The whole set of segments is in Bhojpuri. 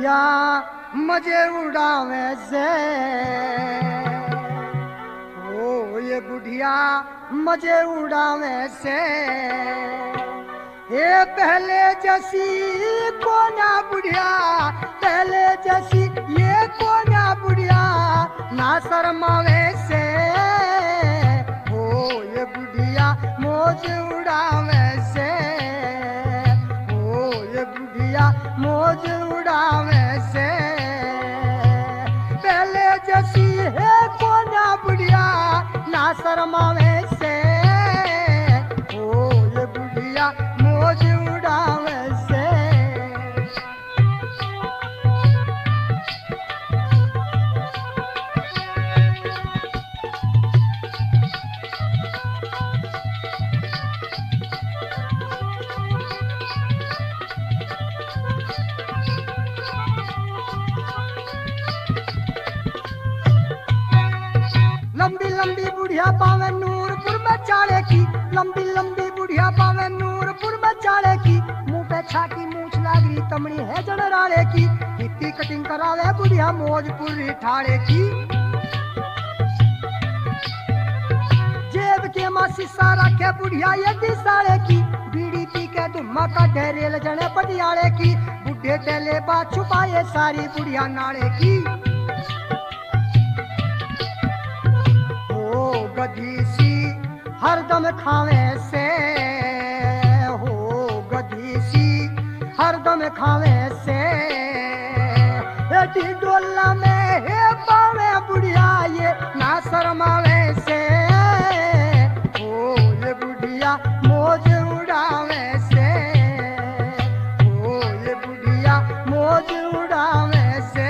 बुढ़िया मजे उड़ावे से, ओ ये बुढ़िया मजे उड़ावे से, ये पहले जैसी कोना बुढ़िया, पहले जैसी ये कोना बुढ़िया ना शर्मावे से, ओ ये बुढ़िया मौज उड़ावे से, ओ ये बुढ़िया मौज उड़ावे से, पहले जैसी है कोना बुढ़िया ना शर्मावे से, ओ ये बुढ़िया मौज उड़ावे से। लंबी लंबी बुढ़िया पावे नूरपुर में चाले की, लंबी लंबी बुढ़िया पावे नूरपुर में चाले की, मुंह पे छाकी मूछ लागरी तमड़ी है जनराले की, इतनी कटिंग करावे बुढ़िया मौजपुरी ठाड़े की, जेब के मां शीशा रखे बुढ़िया ये दिसाले की, बीड़ी पी के धुम्मा का ढेरेल जने पटियाले की, बुढ़े टेले बात छुपाए सारी बुढ़िया नाले की, गधी सी हरदम खावे से, हो गधी सी हरदम खावे से, डोला में है पावे बुढ़िया ये ना शर्मावे से, हो ये बुढ़िया मौज उड़ावे से, हो ये बुढ़िया मौज उड़ावे से।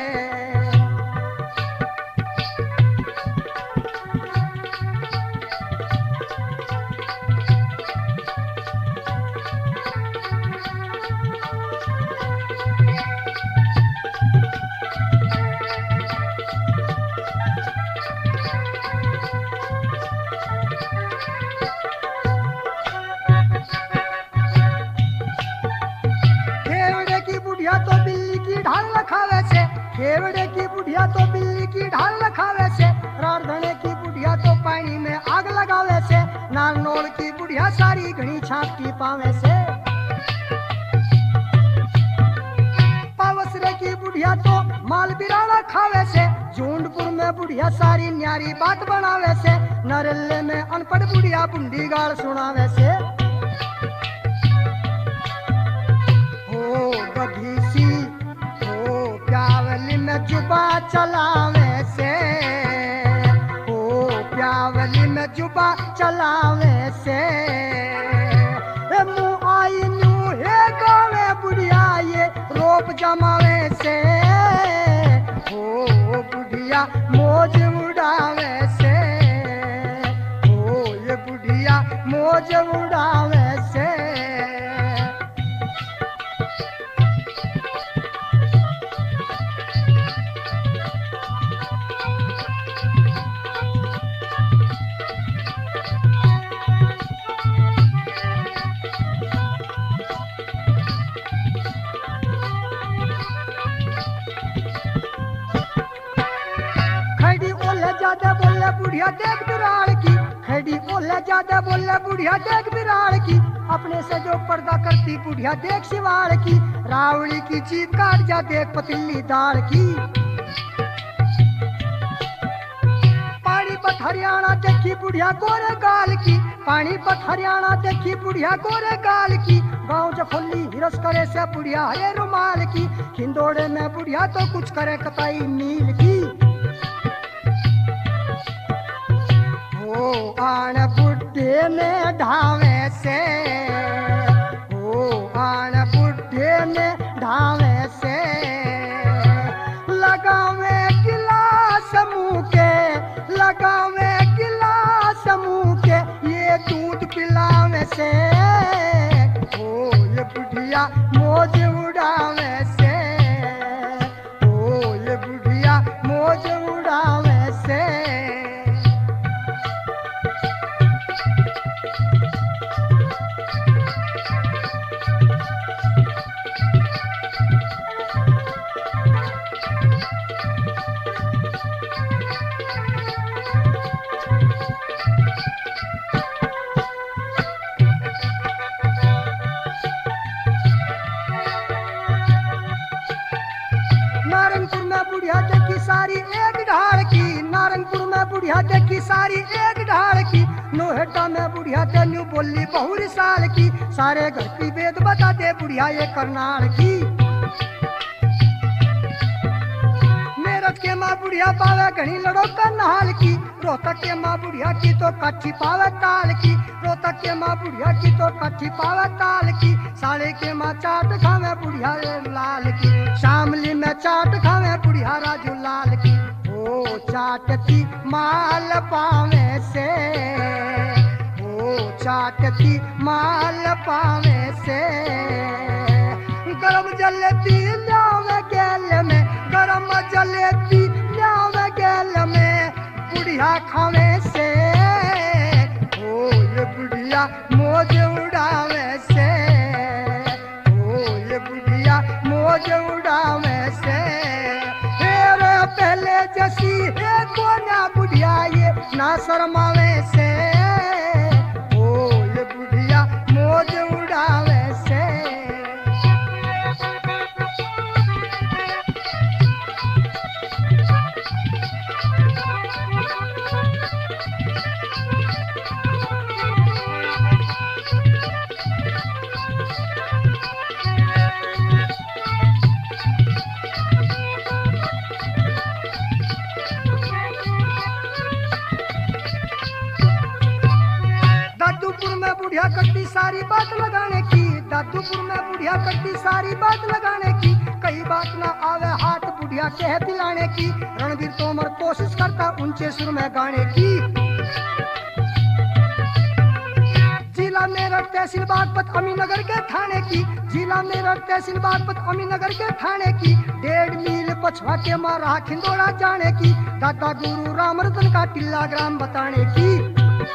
खेवड़े की बुढ़िया तो बिल्ली की ढाल रखावे से, रारधने की बुढ़िया तो पानी में आग लगावे से, नारनौल की बुढ़िया सारी घनी छाप की पावे से, पावसरे की बुढ़िया तो माल बिराना खावे से, जूंडपुर में बुढ़िया सारी न्यारी बात बनावे से, नरेले में अनपढ़ बुढ़िया बुंडी गाल सुनावे से, हो गधी सी प्यावली में जुबा चलावे से, ओ प्यावली में जुबा चलावे से, मुँह आई नू है गावे बुढ़िया ये रोप जमावे से, ओ बुढ़िया मौज उड़ावे से, ओ ये बुढ़िया मौज उड़ावे से। ज्यादा बोले बुढ़िया देख बिराड़ की, खड़ी बोले ज्यादा बोले बुढ़िया देख बिराड़ की, अपने से जो पर्दा करती बुढ़िया देख शिवाड़ की, रावड़ी की जीभ काट जा देख पतीली दाड़ की, पानीपत हरियाणा देखी बुढ़िया गोरे गाल की, पानीपत हरियाणा देखी बुढ़िया गोरे गाल की, गाँव जफोली हिरस करे से बुढ़िया हरे रुमाल की, खिंदोड़े में बुढ़िया तो कुछ करे कताई नील की, ओ आन बुढ़े ने ढावे से, ओ आन बुढ़े ने ढावे से, लगावे गिलास मुँह के, लगावे गिलास मुँह के, ये दूध पिलावे से, ओ ये बुढ़िया मौज उड़ावे से, ओ ये बुढ़िया मौज उड़ावे से। बुढ़िया देखी सारी एक ढाल की, नोहटा में बुढ़िया तेन्यू बोली बहुरी साल की, सारे घर की वेद बता दे बुढ़िया ये करनाल की। मेरठ के माँ बुढ़िया पावे घनी लड़ो करनाल की, रोहतक के माँ बुढ़िया की तो कच्ची पावे ताल की, रोहतक के माँ बुढ़िया की तो कच्ची पावे ताल की, साले के माँ चाट खावे बुढ़िया लाल की, शामली में चाट खावे बुढ़िया राजू लाल की। ओ चाटती माल पावे से, ओ चाटती माल पावे से, गरम जलेबी ल्यावे गेल में, गरम जलेबी ल्यावे गेल में, बुढ़िया खावे से, ओ ये बुढ़िया मौज उड़ावे से, ओ ये बुढ़िया मौज उड़ावे से। पहले जैसी है कोना बुढ़िया ये ना शर्मावे से, ओ ये बुढ़िया मौज उड़ावे से। दादूपुर में बुढ़िया कट्टी सारी बात लगाने की, दादूपुर में बुढ़िया कट्टी सारी बात लगाने की, कई बात ना आवे हाथ बुढ़िया कह दिलाने की, रणवीर तोमर कोशिश करता ऊंचे सुर में गाने की। जिला मेरठ तहसील बागपत अमीनगर के थाने की, जिला मेरठ तहसील बागपत अमीनगर के थाने की, 1.5 मील पछवा के मारा खिंदोड़ा जाने की, दादा गुरु रामरतन का टिल्ला ग्राम बताने की।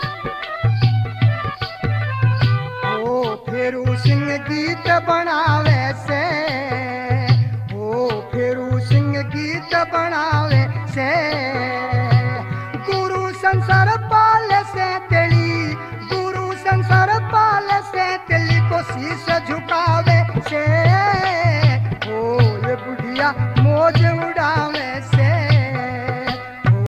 फेरू सिंह गीत बनावे से, ओ फेरू सिंह गीत बनावे से, गुरु संसार